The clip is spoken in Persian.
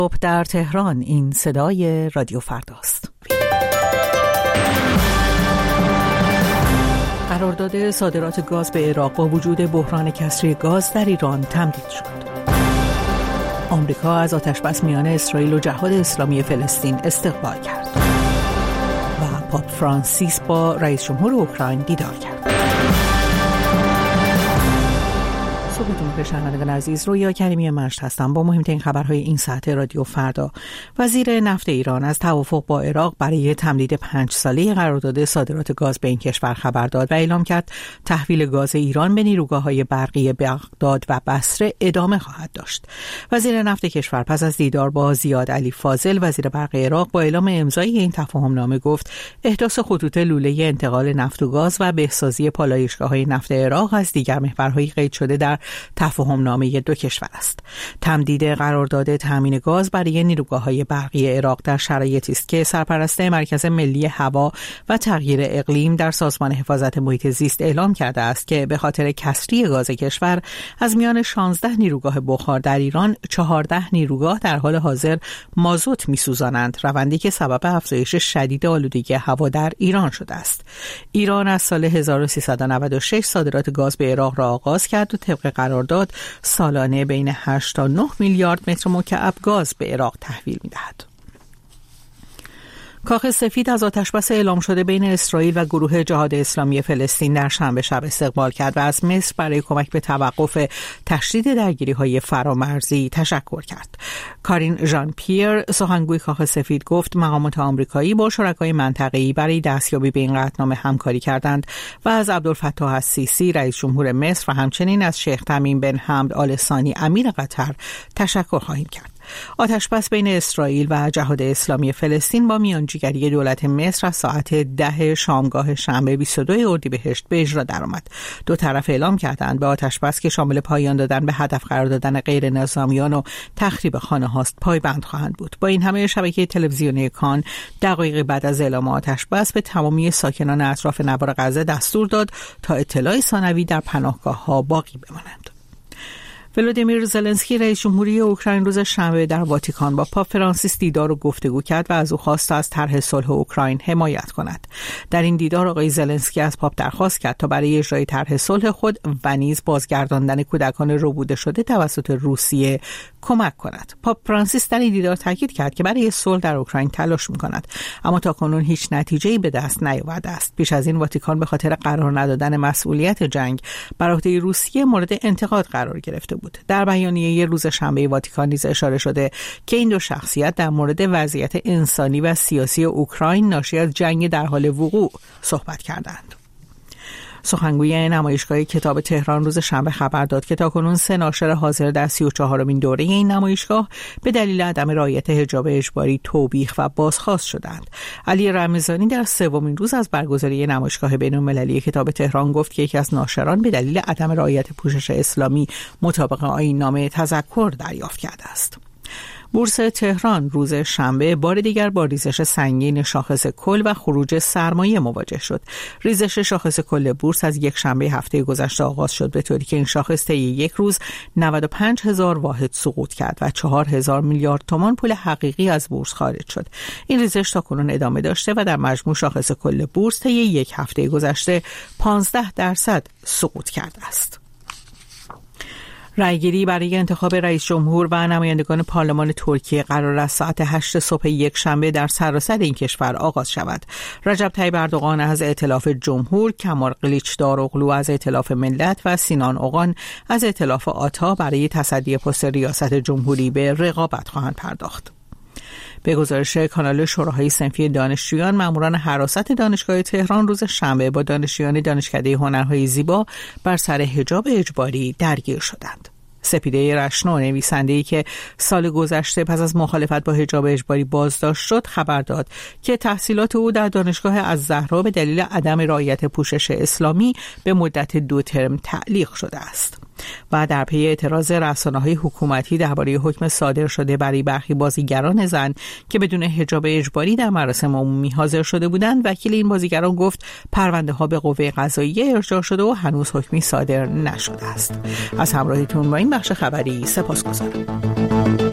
در تهران این صدای رادیو فرداست. قرارداد صادرات گاز به عراق با وجود بحران کسری گاز در ایران تمدید شد. آمریکا از آتشبس میان اسرائیل و جهاد اسلامی فلسطین استقبال کرد و پاپ فرانسیس با رئیس جمهور اوکراین دیدار کرد. صبحتون بخیر شنوندگان عزیز، رویا کریمی مشت هستم با مهمترین خبرهای این ساعت رادیو فردا. وزیر نفت ایران از توافق با عراق برای تمدید 5 ساله قرارداد صادرات گاز به این کشور خبر داد و اعلام کرد تحویل گاز ایران به نیروگاه‌های برقی بغداد و بصره ادامه خواهد داشت. وزیر نفت کشور پس از دیدار با زیاد علی فاضل وزیر برق عراق با اعلام امضای این تفاهمنامه گفت احداث خطوط لوله انتقال نفت و گاز و بهسازی پالایشگاه‌های نفت عراق از دیگر محورهای قید شده در تفاهمنامه دو کشور است. تمدید قرارداد تامین گاز برای نیروگاه‌های برقی عراق در شرایطی است که سرپرست مرکز ملی هوا و تغییر اقلیم در سازمان حفاظت محیط زیست اعلام کرده است که به خاطر کسری گاز کشور از میان 16 نیروگاه بخار در ایران 14 نیروگاه در حال حاضر مازوت می‌سوزانند، روندی که سبب افزایش شدید آلودگی هوا در ایران شده است. ایران از سال 1396 صادرات گاز به عراق را آغاز کرد و طبق قرارداد سالانه بین 8 تا 9 میلیارد متر مکعب گاز به عراق تحویل می‌دهد. کاخ سفید از آتشبس اعلام شده بین اسرائیل و گروه جهاد اسلامی فلسطین در شنبه شب استقبال کرد و از مصر برای کمک به توقف تشدید درگیری‌های فرامرزی تشکر کرد. کارین ژان پیر سخنگوی کاخ سفید گفت مقامات آمریکایی با شرکای منطقه‌ای برای دستیابی به این قطعنامه همکاری کردند و از عبدالفتاح السیسی رئیس جمهور مصر و همچنین از شیخ تمیم بن حمد آل ثانی امیر قطر تشکر خواهیم کرد. آتشبس بین اسرائیل و جهاد اسلامی فلسطین با میانجیگری دولت مصر از ساعت 10 شامگاه شنبه 22 اردیبهشت به اجرا درآمد. دو طرف اعلام کردند به آتشبس که شامل پایان دادن به هدف قرار دادن غیر نظامیان و تخریب خانه هاست پایبند خواهند بود. با این همه شبکه تلویزیونی کان دقایق بعد از اعلام آتشبس به تمامی ساکنان اطراف نوار غزه دستور داد تا اطلاع ثانوی در پناهگاه‌ها باقی بمانند. ولودیمیر زلنسکی رئیس جمهوری اوکراین روز شنبه در واتیکان با پاپ فرانسیس دیدار و گفتگو کرد و از او خواست از طرح صلح اوکراین حمایت کند. در این دیدار آقای زلنسکی از پاپ درخواست کرد تا برای اجرای طرح صلح خود و نیز بازگرداندن کودکان ربوده شده توسط روسیه کمک کند. پاپ فرانسیس در این دیدار تاکید کرد که برای صلح در اوکراین تلاش می‌کند، اما تاکنون هیچ نتیجه‌ای به دست نیاورده است. پیش از این واتیکان به خاطر قرار ندادن مسئولیت جنگ بر عهده روسیه مورد انتقاد قرار گرفته بود. در بیانیه روز شنبه واتیکان نیز اشاره شده که این دو شخصیت در مورد وضعیت انسانی و سیاسی اوکراین ناشی از جنگ در حال وقوع صحبت کردند. سخنگوی نمایشگاه کتاب تهران روز شنبه خبر داد که تاکنون 3 ناشر حاضر در 34مین دوره این نمایشگاه به دلیل عدم رعایت حجاب اجباری توبیخ و بازخواست شدند. علی رمضانی در 3مین روز از برگزاری نمایشگاه بین‌المللی کتاب تهران گفت که یکی از ناشران به دلیل عدم رعایت پوشش اسلامی مطابق آیین‌نامه تذکر دریافت کرده است. بورس تهران روز شنبه بار دیگر با ریزش سنگین شاخص کل و خروج سرمایه مواجه شد. ریزش شاخص کل بورس از یک شنبه هفته گذشته آغاز شد به طوری که این شاخص طی یک روز 95,000 واحد سقوط کرد و 4,000 میلیارد تومان پول حقیقی از بورس خارج شد. این ریزش تاکنون ادامه داشته و در مجموع شاخص کل بورس طی یک هفته گذشته 15% سقوط کرده است. رأیگیری برای انتخاب رئیس جمهور و نمایندگان پارلمان ترکیه قرار است ساعت 8 صبح یک شنبه در سراسر این کشور آغاز شود. رجب طیب اردوغان از ائتلاف جمهور، کمال قلیچداروغلو از ائتلاف ملت و سینان اوغان از ائتلاف آتا برای تصدی پست ریاست جمهوری به رقابت خواهند پرداخت. به گزارش کانال شوراهای صنفی دانشجویان، ماموران حراست دانشگاه تهران روز شنبه با دانشجویان دانشکده هنرهای زیبا بر سر حجاب اجباری درگیر شدند. سپیده رشنو، نویسنده‌ای که سال گذشته پس از مخالفت با حجاب اجباری بازداشت شد، خبر داد که تحصیلات او در دانشگاه الزهرا به دلیل عدم رعایت پوشش اسلامی به مدت 2 ترم تعلیق شده است. و در پی اعتراض رسانه‌های حکومتی درباره حکم صادر شده برای برخی بازیگران زن که بدون حجاب اجباری در مراسم عمومی حاضر شده بودند، وکیل این بازیگران گفت پرونده‌ها به قوه قضاییه ارجاع شده و هنوز حکمی صادر نشده است. از همراهیتون با این بخش خبری سپاسگزارم.